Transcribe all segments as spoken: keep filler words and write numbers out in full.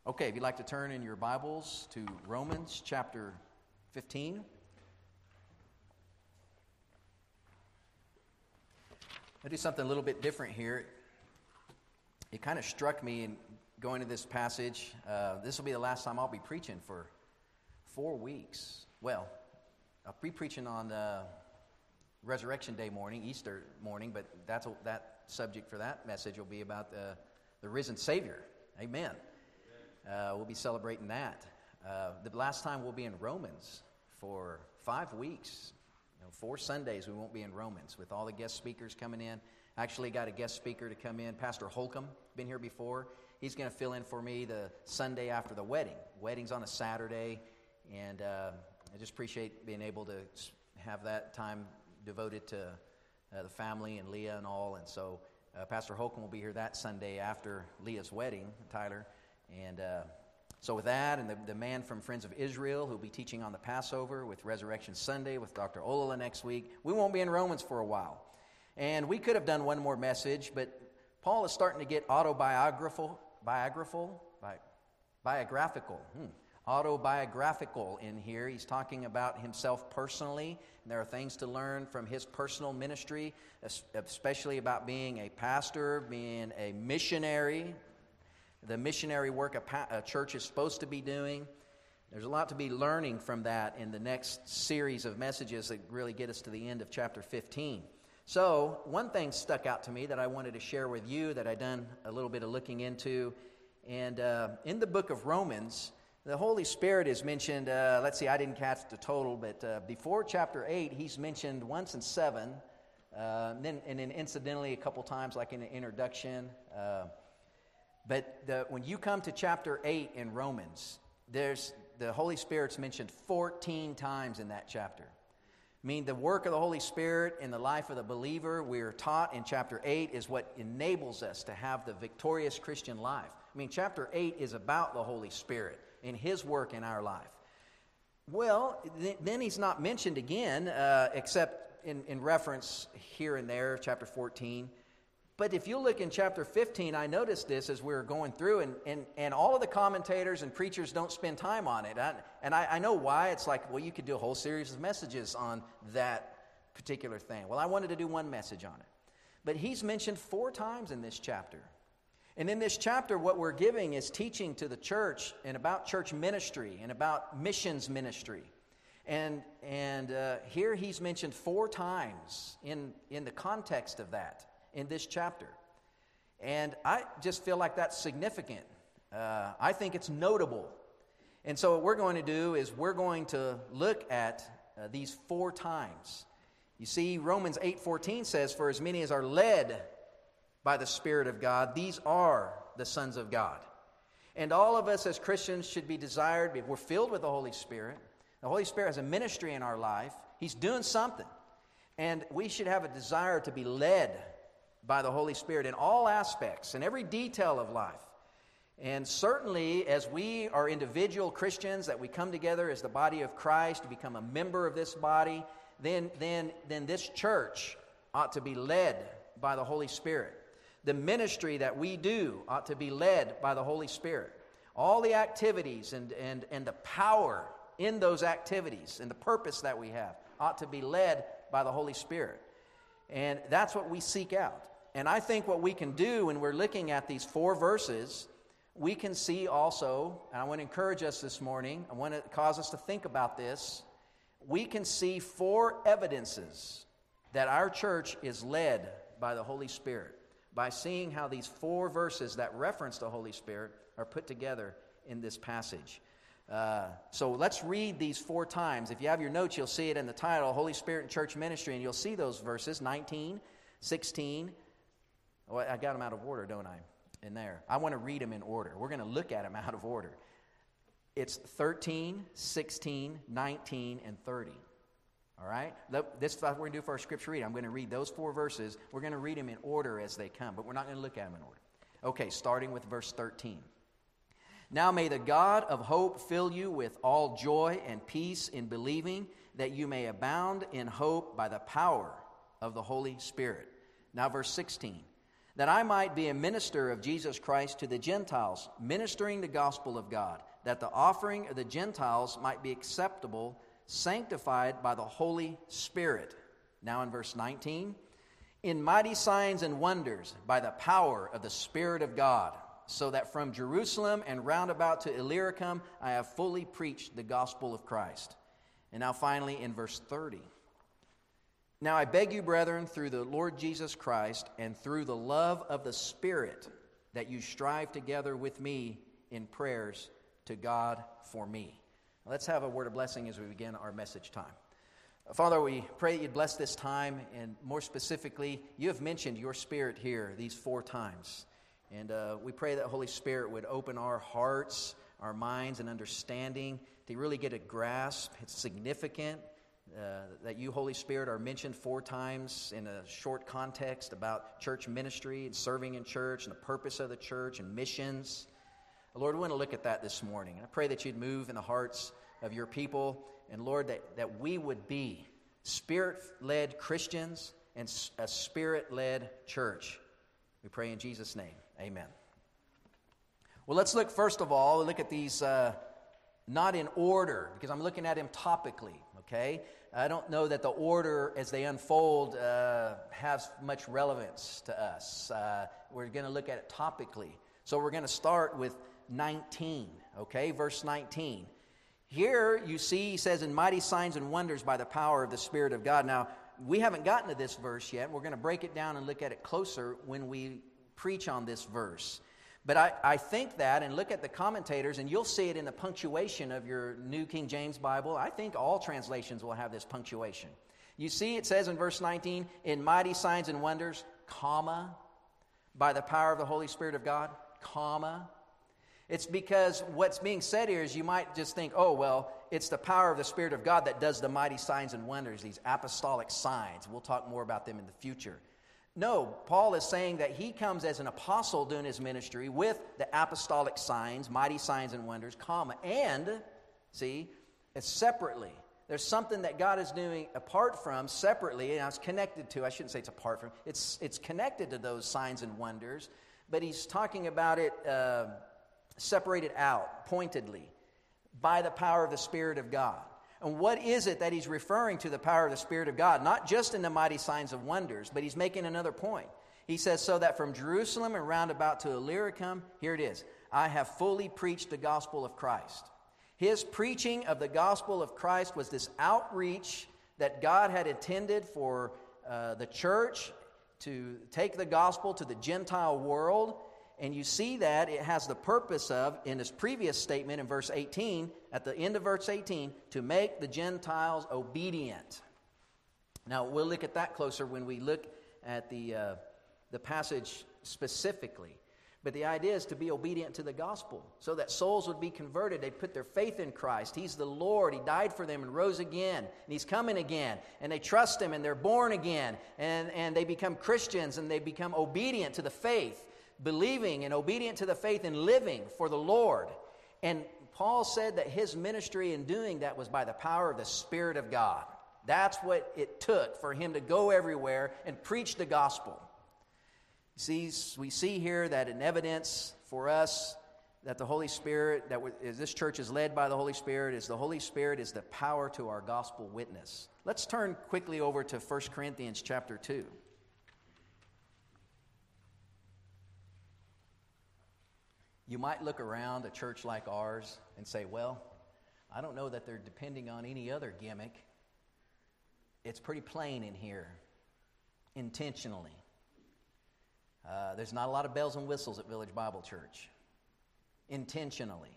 Okay, if you'd like to turn in your Bibles to Romans chapter fifteen. I'll do something a little bit different here. It kind of struck me in going to this passage. Uh, this will be the last time I'll be preaching for four weeks. Well, I'll be preaching on uh, Resurrection Day morning, Easter morning, but that's a, that subject for that message will be about the, the risen Savior. Amen. Uh, we'll be celebrating that. Uh, the last time we'll be in Romans for five weeks. You know, four Sundays we won't be in Romans with all the guest speakers coming in. Actually got a guest speaker to come in, Pastor Holcomb, been here before. He's going to fill in for me the Sunday after the wedding. Wedding's on a Saturday, and uh, I just appreciate being able to have that time devoted to uh, the family and Leah and all. And so uh, Pastor Holcomb will be here that Sunday after Leah's wedding, Tyler. And uh, so with that, and the, the man from Friends of Israel who'll be teaching on the Passover with Resurrection Sunday with Doctor Ola next week, we won't be in Romans for a while. And we could have done one more message, but Paul is starting to get autobiographical, biographical, bi, biographical, hmm, autobiographical in here. He's talking about himself personally, and there are things to learn from his personal ministry, especially about being a pastor, being a missionary, the missionary work a, pa- a church is supposed to be doing. There's a lot to be learning from that in the next series of messages that really get us to the end of chapter fifteen. So, one thing stuck out to me that I wanted to share with you that I've done a little bit of looking into. And uh, in the book of Romans, the Holy Spirit is mentioned, uh, let's see, I didn't catch the total, but uh, before chapter eight, he's mentioned once in seven, uh, and, then, and then incidentally a couple times, like in the introduction. Uh, but the, when you come to chapter eight in Romans, there's the Holy Spirit's mentioned fourteen times in that chapter. I mean, the work of the Holy Spirit in the life of the believer, we're taught in chapter eight, is what enables us to have the victorious Christian life. I mean, chapter eight is about the Holy Spirit and His work in our life. Well, th- then He's not mentioned again, uh, except in, in reference here and there, chapter fourteen. But if you look in chapter fifteen, I noticed this as we were going through, and, and, and all of the commentators and preachers don't spend time on it. I, and I, I know why. It's like, well, you could do a whole series of messages on that particular thing. Well, I wanted to do one message on it. But he's mentioned four times in this chapter. And in this chapter, what we're giving is teaching to the church and about church ministry and about missions ministry. And, and uh, here he's mentioned four times in, in the context of that in this chapter. And I just feel like that's significant. Uh, I think it's notable. And so what we're going to do is we're going to look at uh, these four times. You see, Romans eight fourteen says, "For as many as are led by the Spirit of God, these are the sons of God." And all of us as Christians should be desired, if we're filled with the Holy Spirit, the Holy Spirit has a ministry in our life. He's doing something. And we should have a desire to be led by the Holy Spirit in all aspects, in every detail of life. And certainly, as we are individual Christians, that we come together as the body of Christ to become a member of this body, then, then, then this church ought to be led by the Holy Spirit. The ministry that we do ought to be led by the Holy Spirit. All the activities and, and, and the power in those activities and the purpose that we have ought to be led by the Holy Spirit. And that's what we seek out. And I think what we can do when we're looking at these four verses, we can see also, and I want to encourage us this morning, I want to cause us to think about this, we can see four evidences that our church is led by the Holy Spirit by seeing how these four verses that reference the Holy Spirit are put together in this passage. Uh, so let's read these four times. If you have your notes, you'll see it in the title, Holy Spirit and Church Ministry, and you'll see those verses, nineteen, sixteen. Oh, I got them out of order, don't I, in there? I want to read them in order. We're going to look at them out of order. It's thirteen, sixteen, nineteen, and thirty. All right? This is what we're going to do for our scripture reading. I'm going to read those four verses. We're going to read them in order as they come, but we're not going to look at them in order. Okay, starting with verse thirteen. "Now may the God of hope fill you with all joy and peace in believing, that you may abound in hope by the power of the Holy Spirit." Now verse sixteen. that I might be a minister of Jesus Christ to the Gentiles, ministering the gospel of God, that the offering of the Gentiles might be acceptable, sanctified by the Holy Spirit. Now in verse nineteen, in mighty signs and wonders by the power of the Spirit of God, so that from Jerusalem and round about to Illyricum I have fully preached the gospel of Christ. And now finally in verse thirty, now I beg you, brethren, through the Lord Jesus Christ and through the love of the Spirit, that you strive together with me in prayers to God for me. Now let's have a word of blessing as we begin our message time. Father, we pray that you'd bless this time, and more specifically, you have mentioned your Spirit here these four times. And uh, we pray that Holy Spirit would open our hearts, our minds, and understanding to really get a grasp. It's significant uh, that you, Holy Spirit, are mentioned four times in a short context about church ministry and serving in church and the purpose of the church and missions. Lord, we want to look at that this morning. And I pray that you'd move in the hearts of your people. And Lord, that, that we would be Spirit-led Christians and a Spirit-led church. We pray in Jesus' name. Amen. Well, let's look first of all, look at these uh, not in order, because I'm looking at them topically, okay? I don't know that the order as they unfold uh, has much relevance to us. Uh, we're going to look at it topically. So we're going to start with nineteen, okay? Verse nineteen. Here you see, he says, in mighty signs and wonders by the power of the Spirit of God. Now, we haven't gotten to this verse yet. We're going to break it down and look at it closer when we preach on this verse. But I, I think that, and look at the commentators, and you'll see it in the punctuation of your New King James Bible. I think all translations will have this punctuation. You see, it says in verse nineteen, in mighty signs and wonders, comma, by the power of the Holy Spirit of God, comma. It's because what's being said here is you might just think, oh, well, it's the power of the Spirit of God that does the mighty signs and wonders, these apostolic signs. We'll talk more about them in the future. No, Paul is saying that he comes as an apostle doing his ministry with the apostolic signs, mighty signs and wonders, comma, and, see, it's separately. There's something that God is doing apart from, separately, and it's connected to, I shouldn't say it's apart from, it's, it's connected to those signs and wonders, but he's talking about it uh, separated out, pointedly, by the power of the Spirit of God. And what is it that he's referring to, the power of the Spirit of God? Not just in the mighty signs and wonders, but he's making another point. He says, so that from Jerusalem and round about to Illyricum, here it is, I have fully preached the gospel of Christ. His preaching of the gospel of Christ was this outreach that God had intended for uh, the church to take the gospel to the Gentile world. And you see that it has the purpose of, in his previous statement in verse eighteen, at the end of verse eighteen, to make the Gentiles obedient. Now, we'll look at that closer when we look at the, uh, the passage specifically. But the idea is to be obedient to the gospel so that souls would be converted. They'd put their faith in Christ. He's the Lord. He died for them and rose again. And He's coming again. And they trust Him and they're born again. And, and they become Christians and they become obedient to the faith. Believing and obedient to the faith and living for the Lord. And Paul said that his ministry in doing that was by the power of the Spirit of God. That's what it took for him to go everywhere and preach the gospel. See, we see here that an evidence for us that the Holy Spirit, that this church is led by the Holy Spirit, is the Holy Spirit is the power to our gospel witness. Let's turn quickly over to First Corinthians chapter two. You might look around a church like ours and say, well, I don't know that they're depending on any other gimmick. It's pretty plain in here, intentionally. Uh, there's not a lot of bells and whistles at Village Bible Church, intentionally.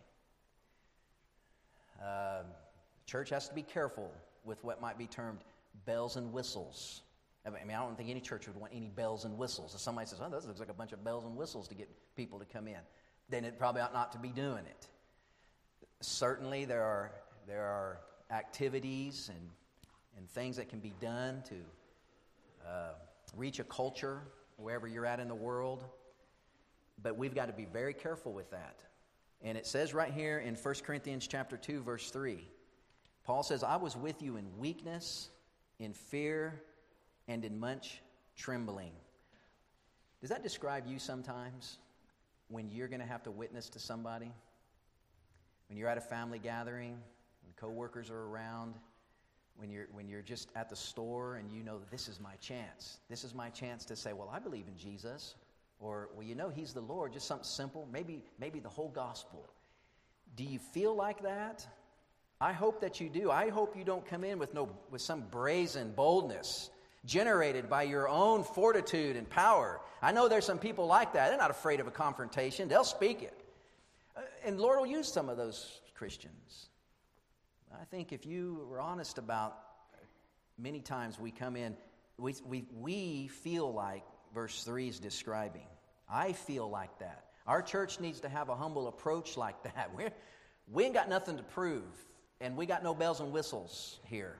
Uh, church has to be careful with what might be termed bells and whistles. I mean, I don't think any church would want any bells and whistles. If somebody says, oh, this looks like a bunch of bells and whistles to get people to come in, then it probably ought not to be doing it. Certainly there are there are activities and, and things that can be done to uh, reach a culture wherever you're at in the world, but we've got to be very careful with that. And it says right here in First Corinthians chapter two, verse three, Paul says, I was with you in weakness, in fear, and in much trembling. Does that describe you sometimes when you're going to have to witness to somebody? When you're at a family gathering, when coworkers are around, when you're when you're just at the store and you know this is my chance. This is my chance to say, well, I believe in Jesus. Or, well, you know he's the Lord, just something simple, maybe maybe the whole gospel. Do you feel like that? I hope that you do. I hope you don't come in with no with some brazen boldness generated by your own fortitude and power. I know there's some people like that. They're not afraid of a confrontation. They'll speak it. Uh, and Lord will use some of those Christians. I think if you were honest about, many times we come in, we we we feel like verse three is describing. I feel like that. Our church needs to have a humble approach like that. We're, we ain't got nothing to prove, and we got no bells and whistles here.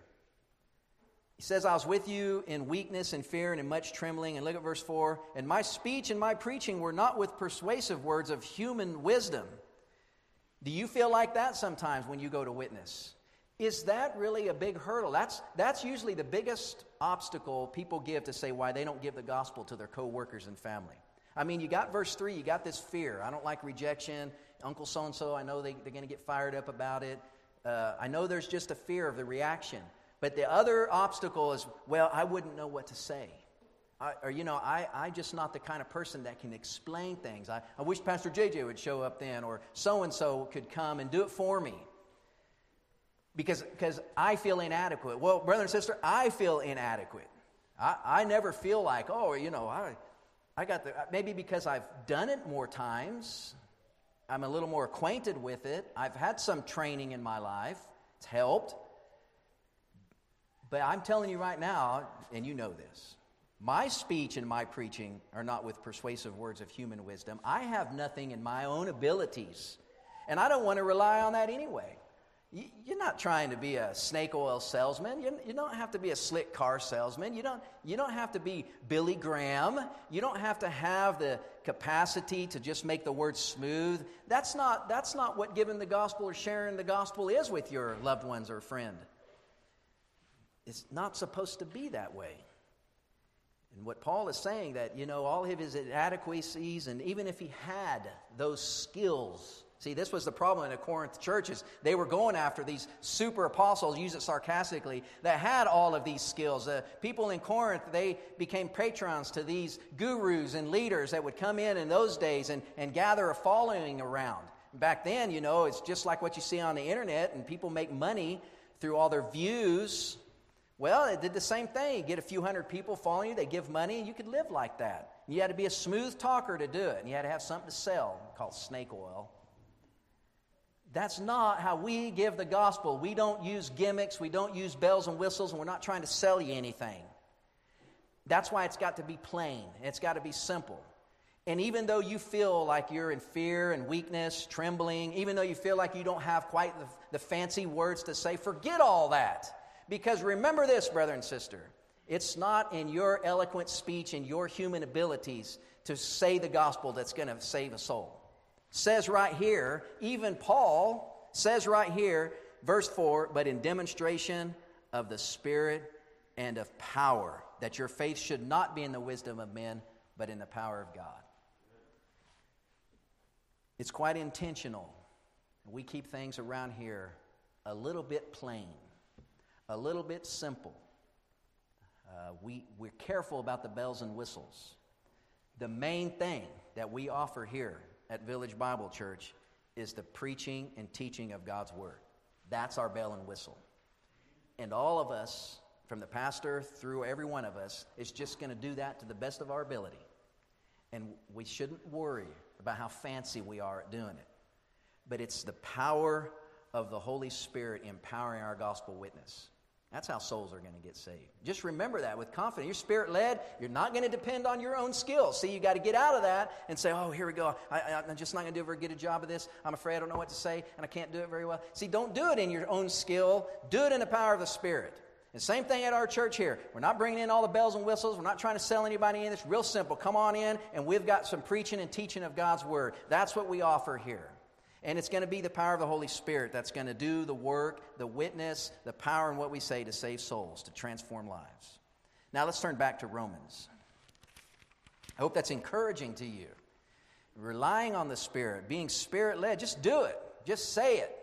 He says, I was with you in weakness and fear and in much trembling. And look at verse four. And my speech and my preaching were not with persuasive words of human wisdom. Do you feel like that sometimes when you go to witness? Is that really a big hurdle? That's, that's usually the biggest obstacle people give to say why they don't give the gospel to their co-workers and family. I mean, you got verse three, you got this fear. I don't like rejection. Uncle so-and-so, I know they, they're going to get fired up about it. Uh, I know there's just a fear of the reaction. But the other obstacle is, well, I wouldn't know what to say. I, or, you know, I, I'm just not the kind of person that can explain things. I, I wish Pastor J J would show up then, or so-and-so could come and do it for me. Because because I feel inadequate. Well, brother and sister, I feel inadequate. I, I never feel like, oh, you know, I I got the, maybe because I've done it more times, I'm a little more acquainted with it. I've had some training in my life. It's helped. But I'm telling you right now, and you know this, my speech and my preaching are not with persuasive words of human wisdom. I have nothing in my own abilities, and I don't want to rely on that anyway. You're not trying to be a snake oil salesman. You don't have to be a slick car salesman. You don't, you don't have to be Billy Graham. You don't have to have the capacity to just make the word smooth. That's not, that's not what giving the gospel or sharing the gospel is with your loved ones or friend. It's not supposed to be that way. And what Paul is saying, that, you know, all of his inadequacies, and even if he had those skills. See, this was the problem in the Corinth churches. They were going after these super apostles, use it sarcastically, that had all of these skills. Uh, people in Corinth, they became patrons to these gurus and leaders that would come in in those days and, and gather a following around. Back then, you know, it's just like what you see on the internet, and people make money through all their views. Well, they did the same thing. You get a few hundred people following you, they give money, and you could live like that. You had to be a smooth talker to do it, and you had to have something to sell called snake oil. That's not how we give the gospel. We don't use gimmicks. We don't use bells and whistles, and we're not trying to sell you anything. That's why it's got to be plain. It's got to be simple. And even though you feel like you're in fear and weakness, trembling, even though you feel like you don't have quite the, the fancy words to say, forget all that. Because remember this, brother and sister, it's not in your eloquent speech and your human abilities to say the gospel that's going to save a soul. Says right here, even Paul says right here, verse four, but in demonstration of the Spirit and of power, that your faith should not be in the wisdom of men, but in the power of God. It's quite intentional. We keep things around here a little bit plain, a little bit simple. Uh, we, we're careful about the bells and whistles. The main thing that we offer here at Village Bible Church is the preaching and teaching of God's Word. That's our bell and whistle. And all of us, from the pastor through every one of us, is just going to do that to the best of our ability. And we shouldn't worry about how fancy we are at doing it. But it's the power of the Holy Spirit empowering our gospel witness. That's how souls are going to get saved. Just remember that with confidence. You're Spirit-led. You're not going to depend on your own skills. See, you got to get out of that and say, oh, here we go. I, I, I'm just not going to do a very good job of this. I'm afraid I don't know what to say, and I can't do it very well. See, don't do it in your own skill. Do it in the power of the Spirit. And same thing at our church here. We're not bringing in all the bells and whistles. We're not trying to sell anybody in. It's real simple. Come on in, and we've got some preaching and teaching of God's Word. That's what we offer here. And it's going to be the power of the Holy Spirit that's going to do the work, the witness, the power in what we say to save souls, to transform lives. Now let's turn back to Romans. I hope that's encouraging to you. Relying on the Spirit, being Spirit-led, just do it. Just say it.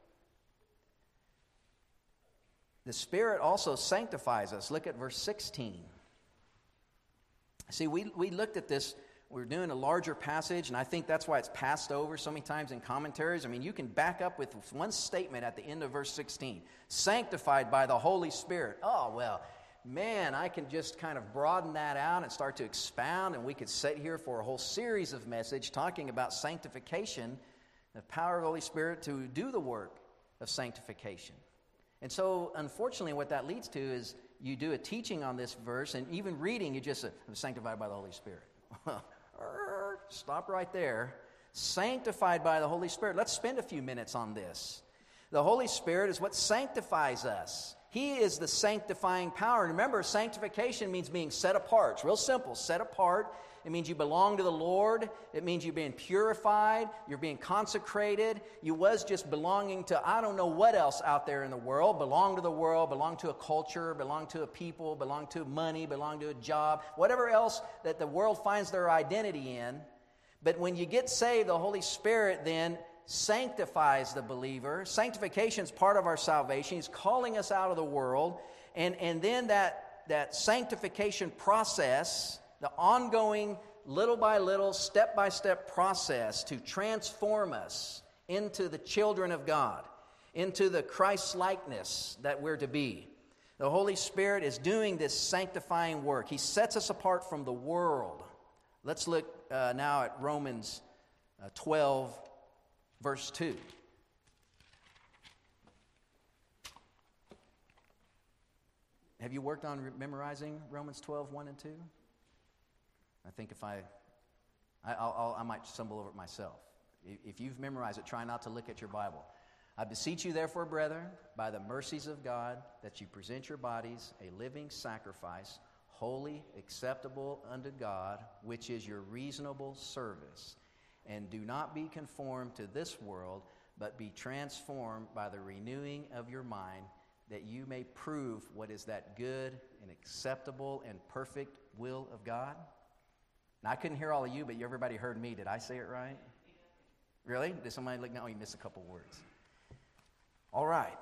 The Spirit also sanctifies us. Look at verse sixteen. See, we, we looked at this. We're doing a larger passage, and I think that's why it's passed over so many times in commentaries. I mean, you can back up with one statement at the end of verse sixteen. Sanctified by the Holy Spirit. Oh, well, man, I can just kind of broaden that out and start to expound, and we could sit here for a whole series of message talking about sanctification, the power of the Holy Spirit to do the work of sanctification. And so, unfortunately, what that leads to is you do a teaching on this verse, and even reading, you just say, I'm sanctified by the Holy Spirit. Stop right there. Sanctified by the Holy Spirit. Let's spend a few minutes on this. The Holy Spirit is what sanctifies us. He is the sanctifying power. And remember, sanctification means being set apart. It's real simple. Set apart. It means you belong to the Lord. It means you're being purified. You're being consecrated. You was just belonging to I don't know what else out there in the world. Belong to the world, belong to a culture, belong to a people, belong to money, belong to a job, whatever else that the world finds their identity in. But when you get saved, the Holy Spirit then sanctifies the believer. Sanctification is part of our salvation. He's calling us out of the world. And, and then that, that sanctification process, the ongoing, little by little, step-by-step process to transform us into the children of God, into the Christ-likeness that we're to be. The Holy Spirit is doing this sanctifying work. He sets us apart from the world. Let's look uh, now at Romans uh, twelve, verse two. Have you worked on re- memorizing Romans twelve, one and two? I think if I, I, I'll, I'll, I might stumble over it myself. If you've memorized it, try not to look at your Bible. I beseech you, therefore, brethren, by the mercies of God, that you present your bodies a living sacrifice, holy, acceptable unto God, which is your reasonable service. And do not be conformed to this world, but be transformed by the renewing of your mind, that you may prove what is that good and acceptable and perfect will of God. Now, I couldn't hear all of you, but everybody heard me. Did I say it right? Really? Did somebody look? No, you missed a couple words. All right.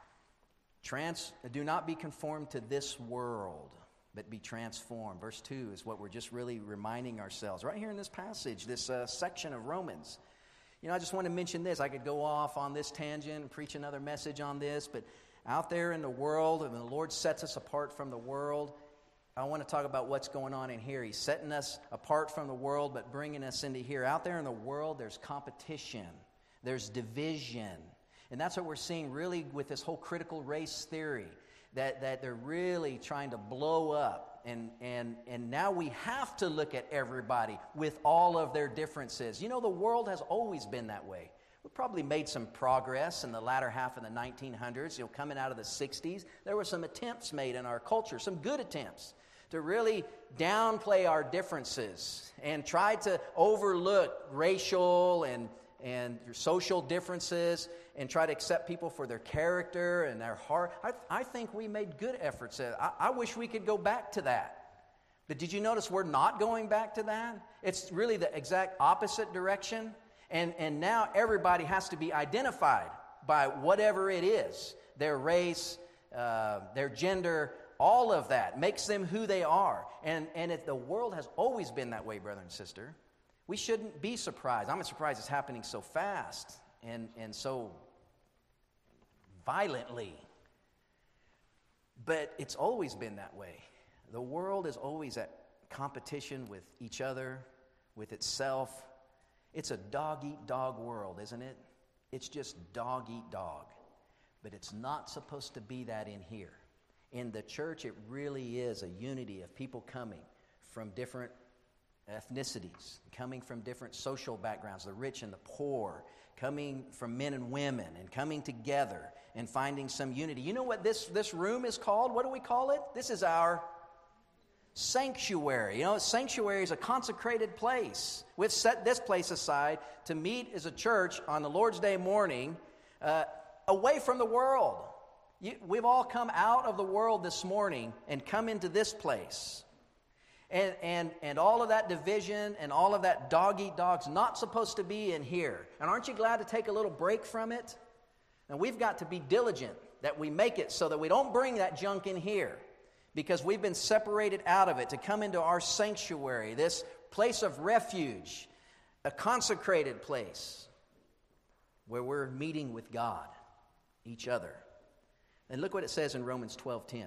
Trans, do not be conformed to this world, but be transformed. Verse two is what we're just really reminding ourselves. Right here in this passage, this uh, section of Romans. You know, I just want to mention this. I could go off on this tangent and preach another message on this, but out there in the world, and the Lord sets us apart from the world, I want to talk about what's going on in here. He's setting us apart from the world, but bringing us into here. Out there in the world, there's competition. There's division. And that's what we're seeing really with this whole critical race theory, that, that they're really trying to blow up. And, and, and now we have to look at everybody with all of their differences. You know, the world has always been that way. We probably made some progress in the latter half of the nineteen hundreds. You know, coming out of the sixties, there were some attempts made in our culture, some good attempts, to really downplay our differences and try to overlook racial and, and social differences and try to accept people for their character and their heart. I, I think we made good efforts. I, I wish we could go back to that. But did you notice we're not going back to that? It's really the exact opposite direction. And, and now everybody has to be identified by whatever it is, their race, uh, their gender, all of that makes them who they are. And, and if the world has always been that way, brother and sister, we shouldn't be surprised. I'm surprised it's happening so fast and, and so violently. But it's always been that way. The world is always at competition with each other, with itself. It's a dog-eat-dog world, isn't it? It's just dog-eat-dog. But it's not supposed to be that in here. In the church, it really is a unity of people coming from different ethnicities, coming from different social backgrounds, the rich and the poor, coming from men and women, and coming together and finding some unity. You know what this, this room is called? What do we call it? This is our sanctuary. You know, sanctuary is a consecrated place. We've set this place aside to meet as a church on the Lord's Day morning uh, away from the world. You, we've all come out of the world this morning and come into this place. And, and, and all of that division and all of that dog-eat-dog's not supposed to be in here. And aren't you glad to take a little break from it? And we've got to be diligent that we make it so that we don't bring that junk in here, because we've been separated out of it to come into our sanctuary, this place of refuge, a consecrated place where we're meeting with God, each other. And look what it says in Romans twelve ten.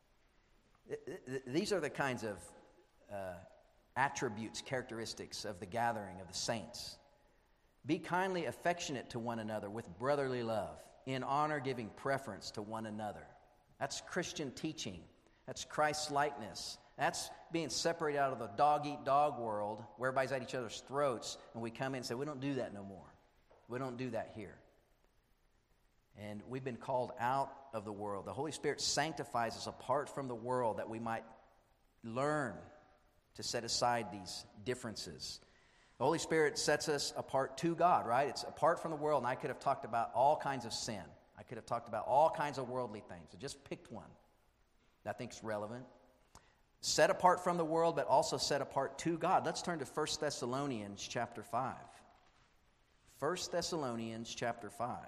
These are the kinds of uh, attributes, characteristics of the gathering of the saints. Be kindly affectionate to one another with brotherly love, in honor giving preference to one another. That's Christian teaching. That's Christ's likeness. That's being separated out of the dog-eat-dog world where everybody's at each other's throats, and we come in and say, we don't do that no more. We don't do that here. And we've been called out of the world. The Holy Spirit sanctifies us apart from the world that we might learn to set aside these differences. The Holy Spirit sets us apart to God, right? It's apart from the world, and I could have talked about all kinds of sin. I could have talked about all kinds of worldly things. I just picked one that I think is relevant. Set apart from the world, but also set apart to God. Let's turn to First Thessalonians chapter five. First Thessalonians chapter five.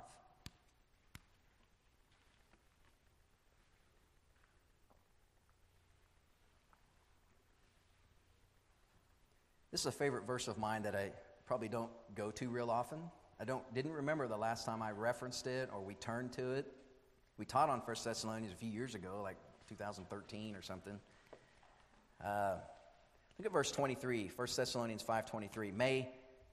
This is a favorite verse of mine that I probably don't go to real often. I don't didn't remember the last time I referenced it or we turned to it. We taught on First Thessalonians a few years ago, like two thousand thirteen or something. Uh, look at verse twenty-three, First Thessalonians five twenty-three. May,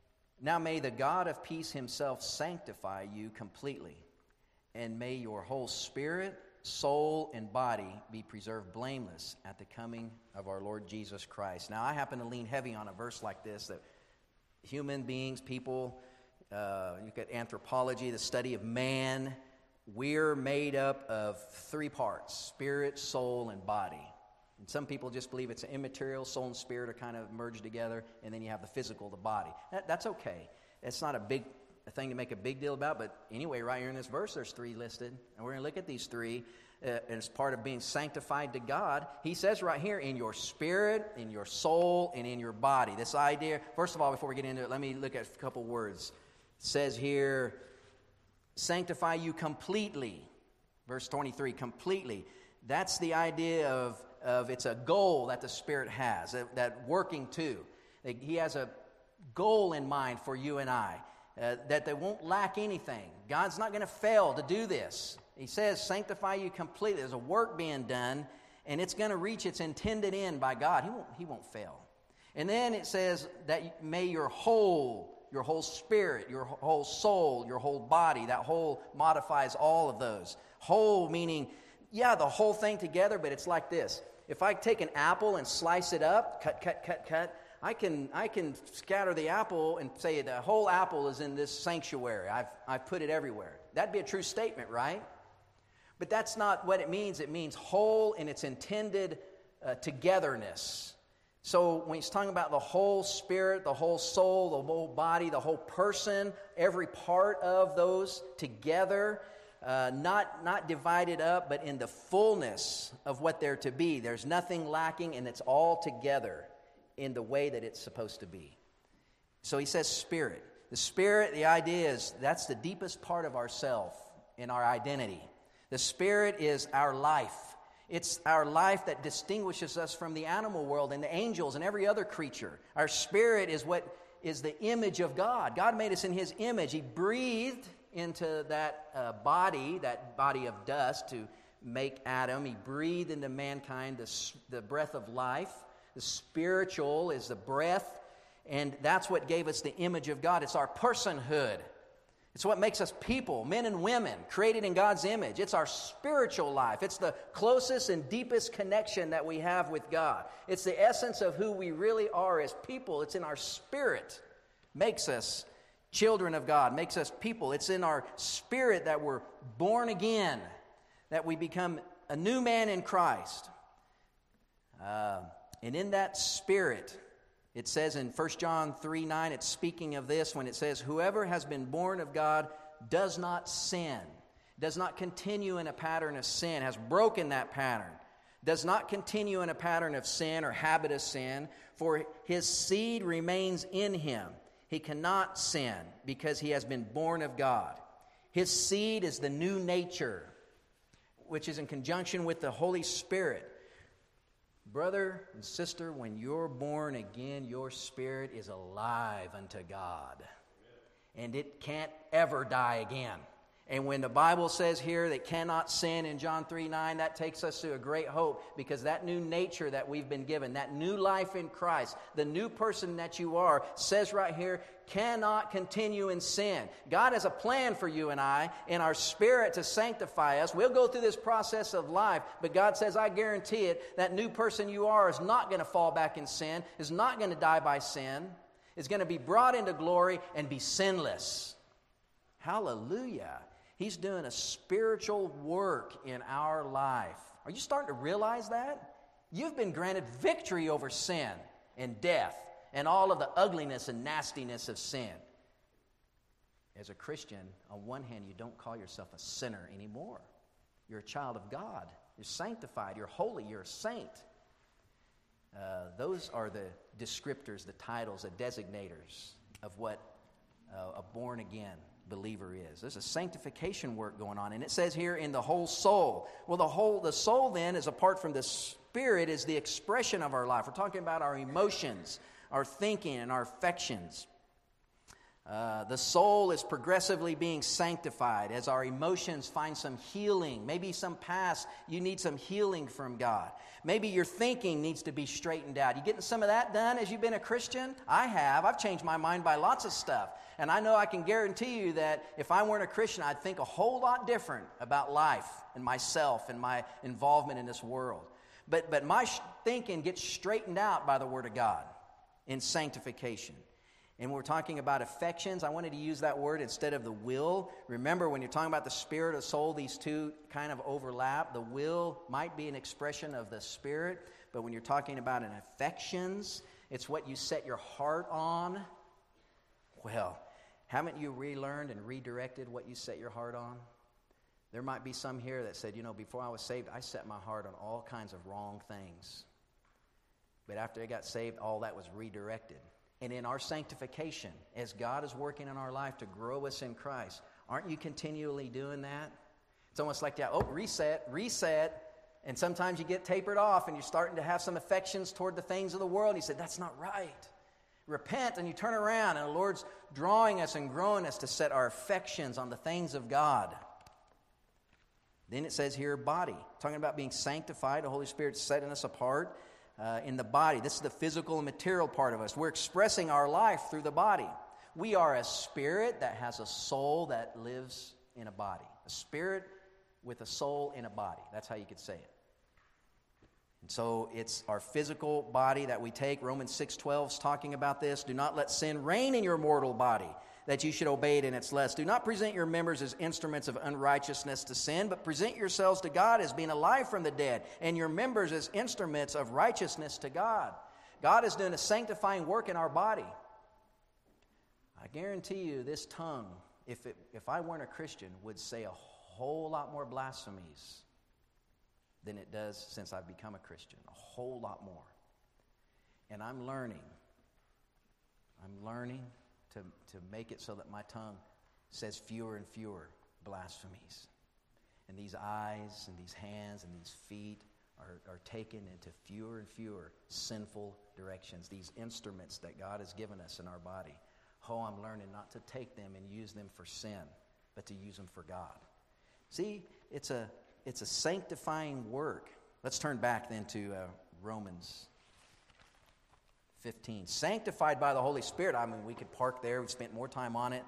now may the God of peace himself sanctify you completely, and may your whole spirit, soul, and body be preserved blameless at the coming of our Lord Jesus Christ. Now, I happen to lean heavy on a verse like this, that human beings, people, uh, you look at anthropology, the study of man, we're made up of three parts: spirit, soul, and body. And some people just believe it's immaterial. Soul and spirit are kind of merged together, and then you have the physical, the body. That, that's okay. It's not a big a thing to make a big deal about, but anyway, right here in this verse, there's three listed, and we're going to look at these three uh, as part of being sanctified to God. He says right here, in your spirit, in your soul, and in your body. This idea, first of all, before we get into it, let me look at a couple words. It says here, sanctify you completely. Verse twenty-three, completely. That's the idea of, of it's a goal that the Spirit has, that, that working to. He has a goal in mind for you and I. Uh, that they won't lack anything. God's not going to fail to do this. He says, sanctify you completely. There's a work being done, and it's going to reach its intended end by God. He won't, he won't fail. And then it says that may your whole, your whole spirit, your whole soul, your whole body, that whole modifies all of those. Whole meaning, yeah, the whole thing together, but it's like this. If I take an apple and slice it up, cut, cut, cut, cut, I can I can scatter the apple and say the whole apple is in this sanctuary. I've I've put it everywhere. That'd be a true statement, right? But that's not what it means. It means whole in its intended uh, togetherness. So when he's talking about the whole spirit, the whole soul, the whole body, the whole person, every part of those together, uh, not not divided up, but in the fullness of what they're to be. There's nothing lacking, and it's all together in the way that it's supposed to be. So he says spirit. The spirit, the idea is that's the deepest part of ourself in our identity. The spirit is our life. It's our life that distinguishes us from the animal world and the angels and every other creature. Our spirit is what is the image of God. God made us in his image. He breathed into that uh, body, that body of dust to make Adam. He breathed into mankind the, the breath of life. The spiritual is the breath, and that's what gave us the image of God. It's our personhood. It's what makes us people, men and women, created in God's image. It's our spiritual life. It's the closest and deepest connection that we have with God. It's the essence of who we really are as people. It's in our spirit. Makes us children of God, makes us people. It's in our spirit that we're born again, that we become a new man in Christ. Uh, and in that spirit, it says in First John three nine, it's speaking of this when it says, whoever has been born of God does not sin, does not continue in a pattern of sin, has broken that pattern. does not continue in a pattern of sin or habit of sin, for his seed remains in him. He cannot sin because he has been born of God. His seed is the new nature, which is in conjunction with the Holy Spirit. Brother and sister, when you're born again, your spirit is alive unto God. And it can't ever die again. And when the Bible says here that cannot sin in John three nine, that takes us to a great hope, because that new nature that we've been given, that new life in Christ, the new person that you are, says right here, cannot continue in sin. God has a plan for you and I in our spirit to sanctify us. We'll go through this process of life, but God says, I guarantee it, that new person you are is not going to fall back in sin, is not going to die by sin, is going to be brought into glory and be sinless. Hallelujah. He's doing a spiritual work in our life. Are you starting to realize that? You've been granted victory over sin and death and all of the ugliness and nastiness of sin. As a Christian, on one hand, you don't call yourself a sinner anymore. You're a child of God. You're sanctified. You're holy. You're a saint. Uh, those are the descriptors, the titles, the designators of what uh, a born-again believer is. There's a sanctification work going on, and it says here in the whole soul. Well, the whole the soul then is, apart from the spirit, is the expression of our life. We're talking about our emotions, our thinking, and our affections. Uh, the soul is progressively being sanctified as our emotions find some healing. Maybe some past, you need some healing from God. Maybe your thinking needs to be straightened out. You getting some of that done as you've been a Christian? I have. I've changed my mind by lots of stuff. And I know I can guarantee you that if I weren't a Christian, I'd think a whole lot different about life and myself and my involvement in this world. But, but my thinking gets straightened out by the Word of God in sanctification. And we're talking about affections. I wanted to use that word instead of the will. Remember, when you're talking about the spirit or soul, these two kind of overlap. The will might be an expression of the spirit, but when you're talking about an affections, it's what you set your heart on. Well, haven't you relearned and redirected what you set your heart on? There might be some here that said, you know, before I was saved, I set my heart on all kinds of wrong things. But after I got saved, all that was redirected. And in our sanctification, as God is working in our life to grow us in Christ, aren't you continually doing that? It's almost like that, oh, reset, reset. And sometimes you get tapered off and you're starting to have some affections toward the things of the world. And you said, that's not right. Repent and you turn around, and the Lord's drawing us and growing us to set our affections on the things of God. Then it says here, body. Talking about being sanctified, the Holy Spirit setting us apart. Uh, in the body. This is the physical and material part of us. We're expressing our life through the body. We are a spirit that has a soul that lives in a body. A spirit with a soul in a body. That's how you could say it. And so it's our physical body that we take. Romans six twelve is talking about this. Do not let sin reign in your mortal body, that you should obey it in its lusts. Do not present your members as instruments of unrighteousness to sin, but present yourselves to God as being alive from the dead, and your members as instruments of righteousness to God. God is doing a sanctifying work in our body. I guarantee you this tongue, if it, if I weren't a Christian, would say a whole lot more blasphemies than it does since I've become a Christian. A whole lot more. And I'm learning. I'm learning to, to make it so that my tongue says fewer and fewer blasphemies. And these eyes and these hands and these feet are, are taken into fewer and fewer sinful directions. These instruments that God has given us in our body. Oh, I'm learning not to take them and use them for sin, but to use them for God. See, it's a it's a sanctifying work. Let's turn back then to uh, Romans fifteen. Sanctified by the Holy Spirit. I mean, we could park there. We spent more time on it.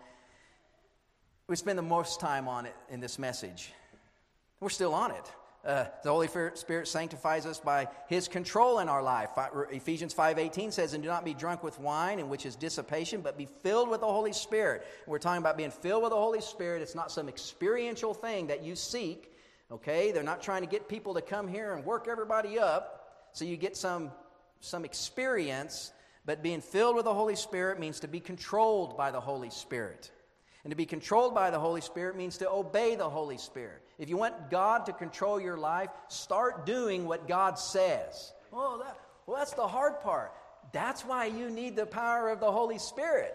We spend the most time on it in this message. We're still on it. Uh, the Holy Spirit sanctifies us by His control in our life. Ephesians five eighteen says, and do not be drunk with wine, in which is dissipation, but be filled with the Holy Spirit. We're talking about being filled with the Holy Spirit. It's not some experiential thing that you seek. Okay? They're not trying to get people to come here and work everybody up so you get some, some experience. But being filled with the Holy Spirit means to be controlled by the Holy Spirit. And to be controlled by the Holy Spirit means to obey the Holy Spirit. If you want God to control your life, start doing what God says. Oh, that, well, that's the hard part. That's why you need the power of the Holy Spirit.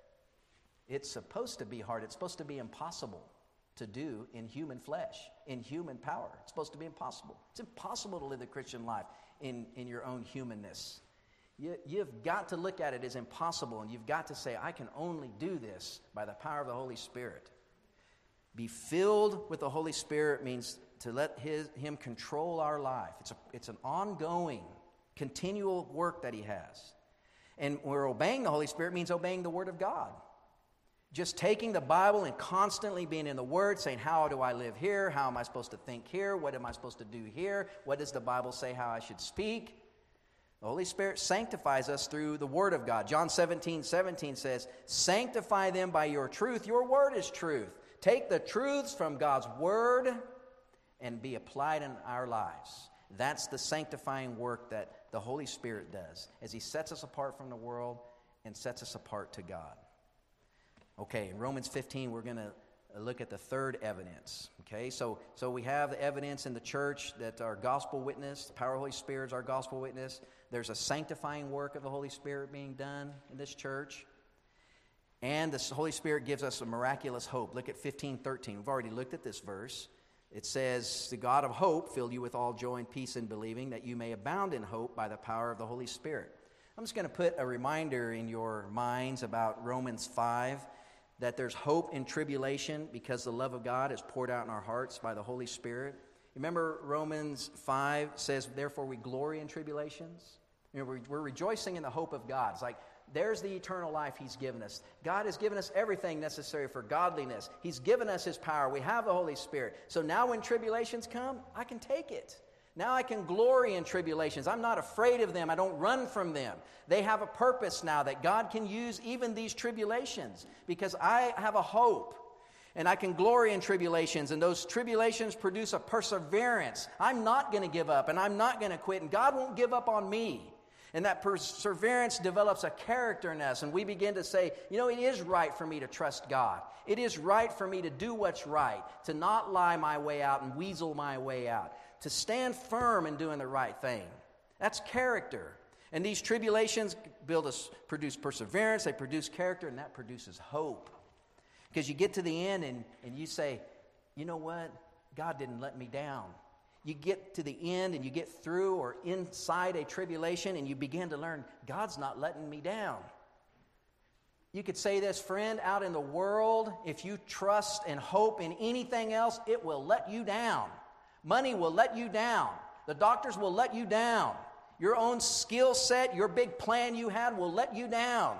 It's supposed to be hard. It's supposed to be impossible to do in human flesh, in human power. It's supposed to be impossible. It's impossible to live the Christian life in, in your own humanness. You, you've got to look at it as impossible, and you've got to say, I can only do this by the power of the Holy Spirit. Be filled with the Holy Spirit means to let his, Him control our life. It's, a, it's an ongoing, continual work that He has. And we're obeying the Holy Spirit means obeying the Word of God. Just taking the Bible and constantly being in the Word, saying, how do I live here? How am I supposed to think here? What am I supposed to do here? What does the Bible say how I should speak? The Holy Spirit sanctifies us through the Word of God. John seventeen seventeen says, sanctify them by your truth. Your Word is truth. Take the truths from God's Word and be applied in our lives. That's the sanctifying work that the Holy Spirit does as He sets us apart from the world and sets us apart to God. Okay, in Romans fifteen, we're going to look at the third evidence. Okay, so so we have the evidence in the church that our gospel witness, the power of the Holy Spirit is our gospel witness. There's a sanctifying work of the Holy Spirit being done in this church. And the Holy Spirit gives us a miraculous hope. Look at fifteen thirteen. We've already looked at this verse. It says, the God of hope fill you with all joy and peace in believing, that you may abound in hope by the power of the Holy Spirit. I'm just going to put a reminder in your minds about Romans five. That there's hope in tribulation because the love of God is poured out in our hearts by the Holy Spirit. Remember Romans five says, therefore we glory in tribulations. You know, we're, we're rejoicing in the hope of God. It's like, there's the eternal life He's given us. God has given us everything necessary for godliness. He's given us His power. We have the Holy Spirit. So now when tribulations come, I can take it. Now I can glory in tribulations. I'm not afraid of them. I don't run from them. They have a purpose now that God can use even these tribulations because I have a hope. And I can glory in tribulations, and those tribulations produce a perseverance. I'm not going to give up, and I'm not going to quit, and God won't give up on me. And that perseverance develops a character in us, and we begin to say, you know, it is right for me to trust God. It is right for me to do what's right, to not lie my way out and weasel my way out, to stand firm in doing the right thing. That's character. And these tribulations build us, produce perseverance, they produce character, and that produces hope. Because you get to the end and, and you say, you know what? God didn't let me down. You get to the end and you get through or inside a tribulation and you begin to learn, God's not letting me down. You could say this, friend, out in the world, if you trust and hope in anything else, it will let you down. Money will let you down. The doctors will let you down. Your own skill set, your big plan you had will let you down.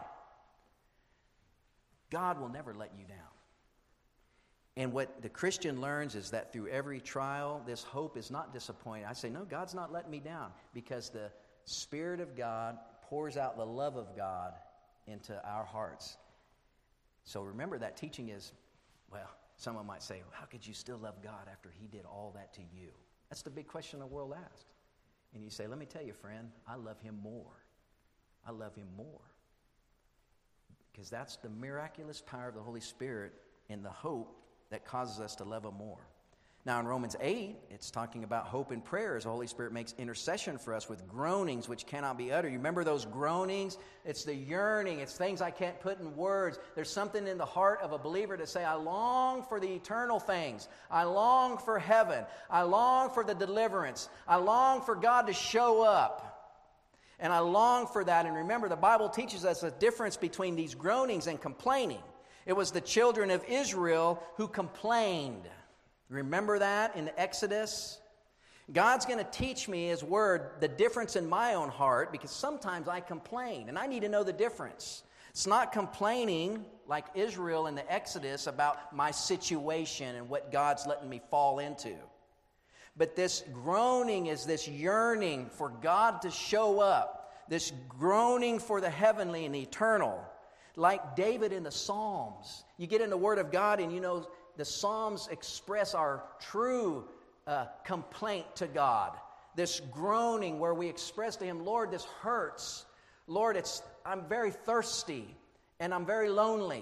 God will never let you down. And what the Christian learns is that through every trial, this hope is not disappointed. I say, no, God's not letting me down because the Spirit of God pours out the love of God into our hearts. So remember that teaching is, well, someone might say, well, how could you still love God after He did all that to you? That's the big question the world asks. And you say, let me tell you, friend, I love Him more. I love Him more. Because that's the miraculous power of the Holy Spirit and the hope that causes us to love Him more. Now in Romans eight, it's talking about hope and prayer as the Holy Spirit makes intercession for us with groanings which cannot be uttered. You remember those groanings? It's the yearning. It's things I can't put in words. There's something in the heart of a believer to say, I long for the eternal things. I long for heaven. I long for the deliverance. I long for God to show up. And I long for that. And remember, the Bible teaches us a difference between these groanings and complaining. It was the children of Israel who complained. Remember that in the Exodus? God's going to teach me His Word the difference in my own heart because sometimes I complain and I need to know the difference. It's not complaining like Israel in the Exodus about my situation and what God's letting me fall into. But this groaning is this yearning for God to show up, this groaning for the heavenly and the eternal. Like David in the Psalms. You get in the Word of God and you know the Psalms express our true uh, complaint to God. This groaning where we express to Him, Lord, this hurts. Lord, it's I'm very thirsty and I'm very lonely.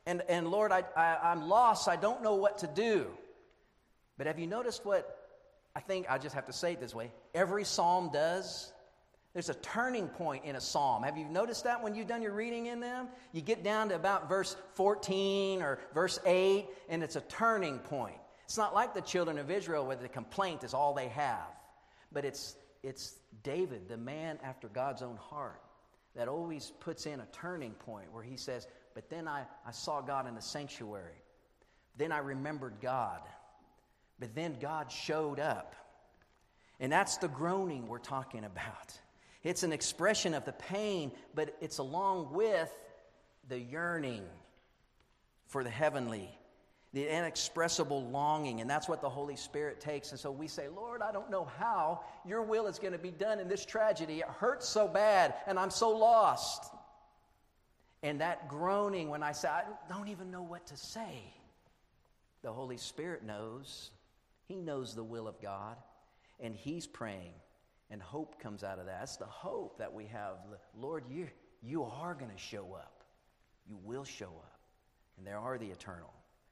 And, and Lord, I, I, I'm lost. I don't know what to do. But have you noticed what I think I just have to say it this way? Every psalm does. There's a turning point in a psalm. Have you noticed that when you've done your reading in them? You get down to about verse fourteen or verse eight, and it's a turning point. It's not like the children of Israel where the complaint is all they have. But it's, it's David, the man after God's own heart, that always puts in a turning point where he says, but then I, I saw God in the sanctuary. Then I remembered God. But then God showed up. And that's the groaning we're talking about. It's an expression of the pain, but it's along with the yearning for the heavenly, the inexpressible longing, and that's what the Holy Spirit takes. And so we say, Lord, I don't know how your will is going to be done in this tragedy. It hurts so bad, and I'm so lost. And that groaning, when I say, I don't even know what to say, the Holy Spirit knows. He knows the will of God, and He's praying. And hope comes out of that. That's the hope that we have. Lord, you, you are going to show up. You will show up. And there are the eternal.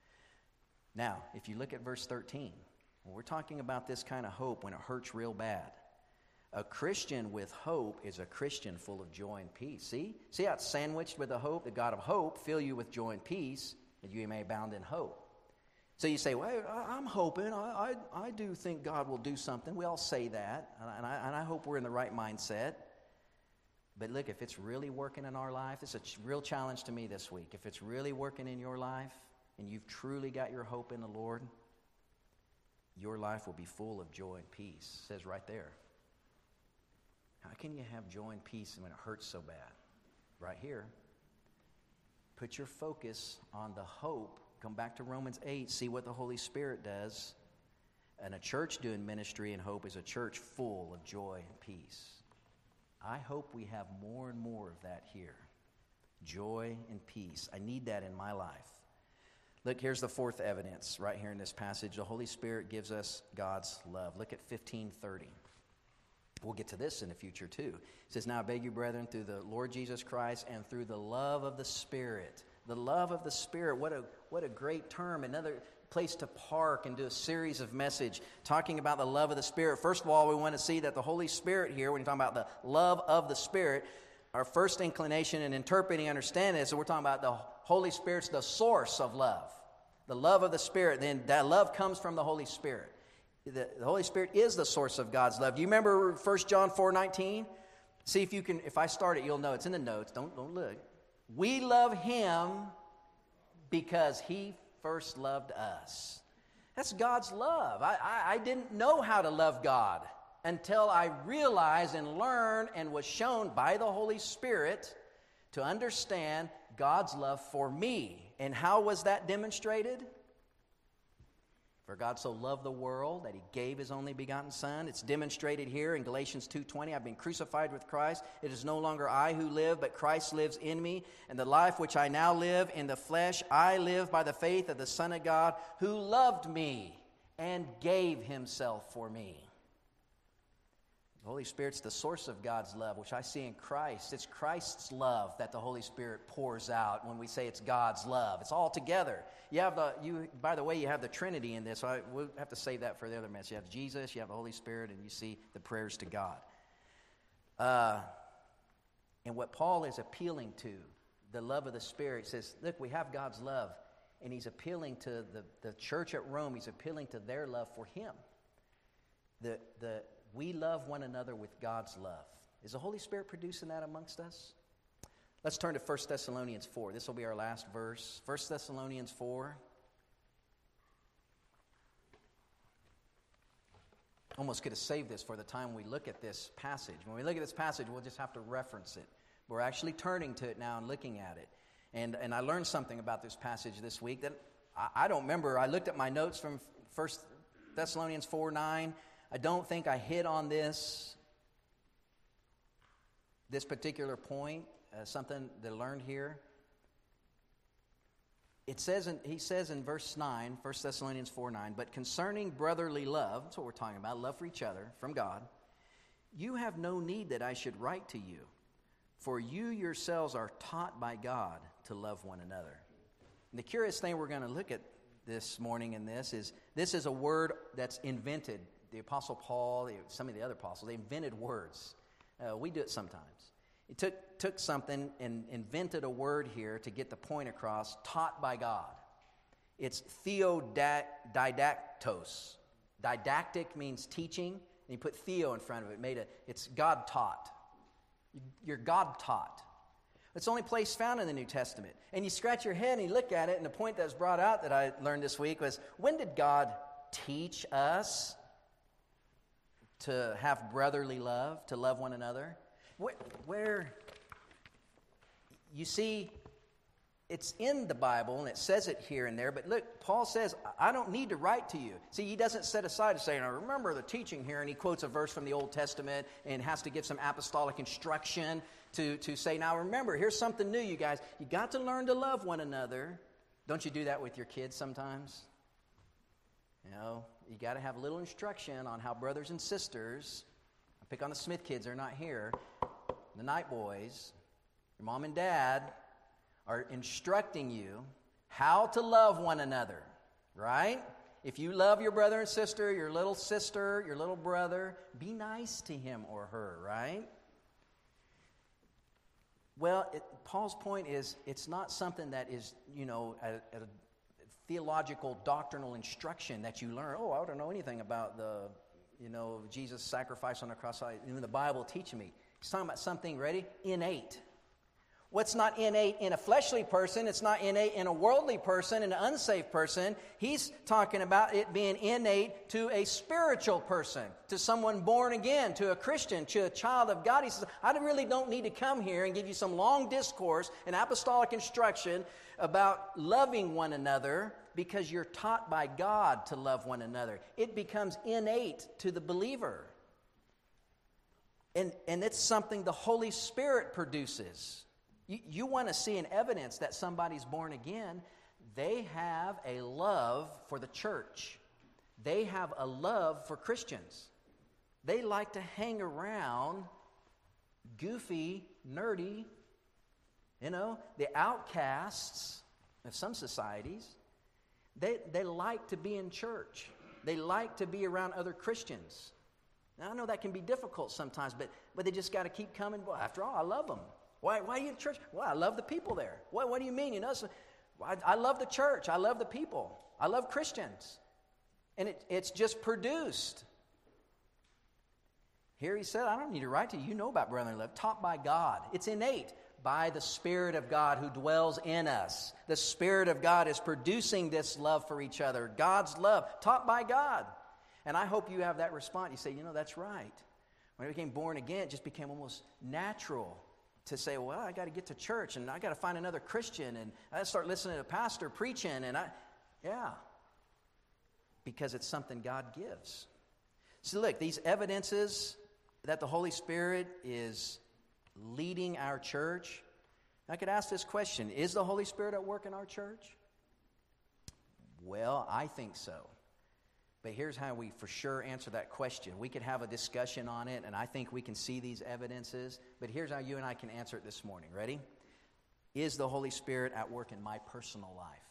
Now, if you look at verse thirteen, when we're talking about this kind of hope when it hurts real bad, a Christian with hope is a Christian full of joy and peace. See? See how it's sandwiched with the hope? The God of hope fill you with joy and peace, and you may abound in hope. So you say, well, I'm hoping, I, I, I do think God will do something. We all say that, and I, and I hope we're in the right mindset. But look, if it's really working in our life, it's a ch- real challenge to me this week. If it's really working in your life, and you've truly got your hope in the Lord, your life will be full of joy and peace. It says right there. How can you have joy and peace when it hurts so bad? Right here. Put your focus on the hope. Come back to Romans eight, see what the Holy Spirit does. And a church doing ministry and hope is a church full of joy and peace. I hope we have more and more of that here. Joy and peace. I need that in my life. Look, here's the fourth evidence right here in this passage. The Holy Spirit gives us God's love. Look at fifteen thirty. We'll get to this in the future too. It says, now I beg you, brethren, through the Lord Jesus Christ and through the love of the Spirit. The love of the Spirit, what a what a great term. Another place to park and do a series of message talking about the love of the Spirit. First of all, we want to see that the Holy Spirit here, when you're talking about the love of the Spirit, our first inclination in interpreting and understanding this, so we're talking about the Holy Spirit's the source of love. The love of the Spirit, then that love comes from the Holy Spirit. The, the Holy Spirit is the source of God's love. Do you remember First John four nineteen? See if you can, if I start it, you'll know. It's in the notes. Don't, don't look. We love Him because He first loved us. That's God's love. I, I, I didn't know how to love God until I realized and learned and was shown by the Holy Spirit to understand God's love for me. And how was that demonstrated? For God so loved the world that He gave His only begotten Son. It's demonstrated here in Galatians two twenty. I've been crucified with Christ. It is no longer I who live, but Christ lives in me. And the life which I now live in the flesh, I live by the faith of the Son of God, who loved me and gave Himself for me. The Holy Spirit's the source of God's love, which I see in Christ. It's Christ's love that the Holy Spirit pours out when we say it's God's love. It's all together. You have the you. By the way, you have the Trinity in this. So I, we'll have to save that for the other message. You have Jesus, you have the Holy Spirit, and you see the prayers to God. Uh, and what Paul is appealing to, the love of the Spirit, says, look, we have God's love. And he's appealing to the, the church at Rome. He's appealing to their love for Him. The the We love one another with God's love. Is the Holy Spirit producing that amongst us? Let's turn to First Thessalonians four. This will be our last verse. First Thessalonians four. Almost could have saved this for the time we look at this passage. When we look at this passage, we'll just have to reference it. We're actually turning to it now and looking at it. And, and I learned something about this passage this week that I, I don't remember. I looked at my notes from First Thessalonians four nine. I don't think I hit on this, this particular point, uh, something that I learned here. It says, in, he says in verse nine, First Thessalonians four nine, but concerning brotherly love, that's what we're talking about, love for each other from God, you have no need that I should write to you, for you yourselves are taught by God to love one another. And the curious thing we're going to look at this morning in this is, this is a word that's invented. The Apostle Paul, some of the other apostles, they invented words. Uh, we do it sometimes. He took, took something and invented a word here to get the point across, taught by God. It's theodidactos. Didactic means teaching, and you put theo in front of it. Made a, it's God taught. You're God taught. It's the only place found in the New Testament. And you scratch your head and you look at it, and the point that was brought out that I learned this week was, when did God teach us to have brotherly love, to love one another? Where, where you see, it's in the Bible, and it says it here and there, but look, Paul says, I don't need to write to you. See, he doesn't set aside to say, now remember the teaching here, and he quotes a verse from the Old Testament and has to give some apostolic instruction to, to say, now remember, here's something new, you guys. You got to learn to love one another. Don't you do that with your kids sometimes? You know, you got to have a little instruction on how brothers and sisters, I pick on the Smith kids, they're not here, the Night boys, your mom and dad are instructing you how to love one another, right? If you love your brother and sister, your little sister, your little brother, be nice to him or her, right? Well, it, Paul's point is, it's not something that is, you know, a, a theological, doctrinal instruction that you learn. Oh, I don't know anything about the, you know, Jesus' sacrifice on the cross. In the Bible teaching me. He's talking about something, ready? Innate. What's not innate in a fleshly person, it's not innate in a worldly person, an unsaved person. He's talking about it being innate to a spiritual person, to someone born again, to a Christian, to a child of God. He says, I really don't need to come here and give you some long discourse and apostolic instruction about loving one another, because you're taught by God to love one another. It becomes innate to the believer. And, and it's something the Holy Spirit produces. You, you want to see an evidence that somebody's born again, they have a love for the church. They have a love for Christians. They like to hang around goofy, nerdy, you know, the outcasts of some societies. They, they like to be in church. They like to be around other Christians. Now, I know that can be difficult sometimes, but, but they just got to keep coming. Well, after all, I love them. Why, why are you in church? Well, I love the people there. What, what do you mean? You know, so, I, I love the church. I love the people. I love Christians. And it, it's just produced. Here he said, I don't need to write to you. You know about brotherly love. Taught by God. It's innate. By the Spirit of God who dwells in us. The Spirit of God is producing this love for each other. God's love. Taught by God. And I hope you have that response. You say, you know, that's right. When I became born again, it just became almost natural to say, well, I got to get to church, and I got to find another Christian, and I got to start listening to a pastor preaching, and I, yeah, because it's something God gives. So look, these evidences that the Holy Spirit is leading our church, I could ask this question, is the Holy Spirit at work in our church? Well, I think so. But here's how we for sure answer that question. We could have a discussion on it, and I think we can see these evidences. But here's how you and I can answer it this morning. Ready? Is the Holy Spirit at work in my personal life?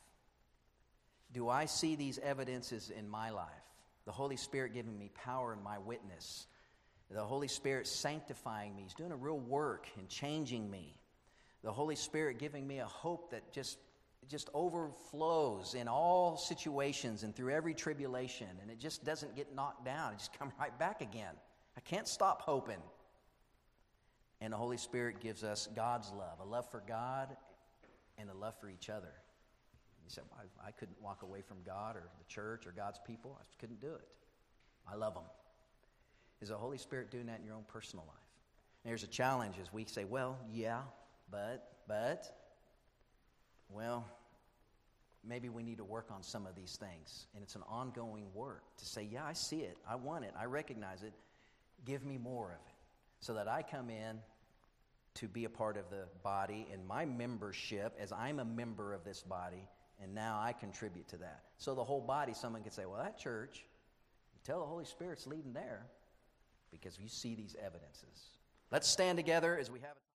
Do I see these evidences in my life? The Holy Spirit giving me power in my witness. The Holy Spirit sanctifying me. He's doing a real work in changing me. The Holy Spirit giving me a hope that just It just overflows in all situations and through every tribulation. And it just doesn't get knocked down. It just comes right back again. I can't stop hoping. And the Holy Spirit gives us God's love. A love for God and a love for each other. You said, well, I, I couldn't walk away from God or the church or God's people. I couldn't do it. I love them. Is the Holy Spirit doing that in your own personal life? And here's a challenge as we say, well, yeah, but, but... Well, maybe we need to work on some of these things. And it's an ongoing work to say, yeah, I see it. I want it. I recognize it. Give me more of it so that I come in to be a part of the body and my membership as I'm a member of this body, and now I contribute to that. So the whole body, someone could say, well, that church, you tell the Holy Spirit's leading there because you see these evidences. Let's stand together as we have it.